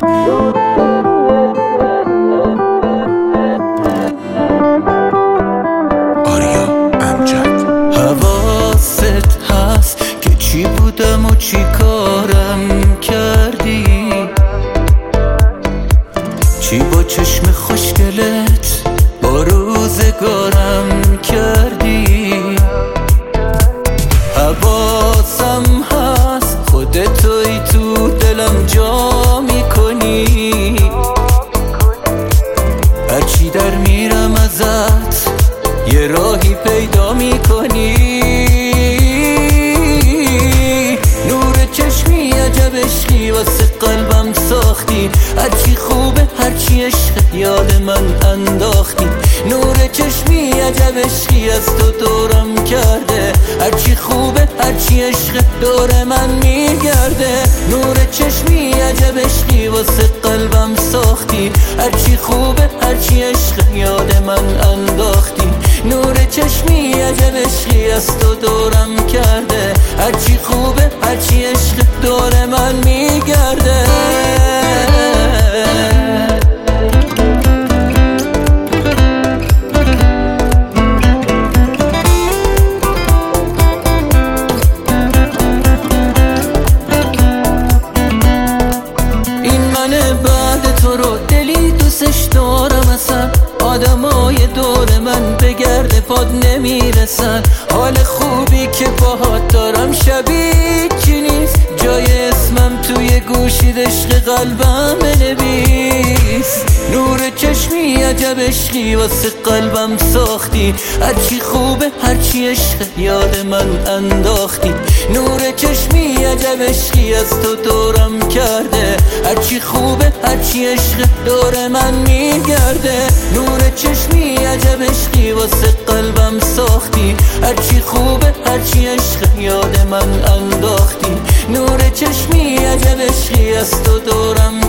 حواست هست که چی بودم و چی کارم کردی، چی با چشم خوشگلت با روزگارم کردی. حواسم هست خودتوی تو دلم جا میکنی، هرچی در میرم ازت یه راهی پیدا میکنی. نور چشمی عجب عشقی واسه قلبم ساختی، هرچی خوبه هرچی عشق یاد من انداختی. نور چشمی عجب عشقی از تو دورم کرده، هرچی خوبه هرچی عشق دور من میگرده. نور چشمی عجب عشقی واسه قلبم ساختی، هرچی خوبه هرچی عشق یاد من انداختی. نور چشمی عجب عشقی از تو دورم کرده، هرچی خوبه هرچی عشق دور من میگرده. این من بعد تو رو دلی دوستش دارم، اصلا آدمای دور من به گرد پاد نمیرسن. حال خوبی که باهات دارم شبیه چی نیست، جای اسمم توی گوشی عشق قلبم بنویس. نور چشمی عجب عشقی واسه قلبم ساختی، هرچی خوبه هرچی عشق یاد من انداختی. نور چشمی عجب عشقی از تو دورم کرده، هرچی خوبه هرچی عشق دور من میگرده. نور چشمی عجب عشقی واسه قلبم ساختی، هرچی خوبه هرچی عشق یاد من انداختی. نور چشمی عجب عشقی از تو دورم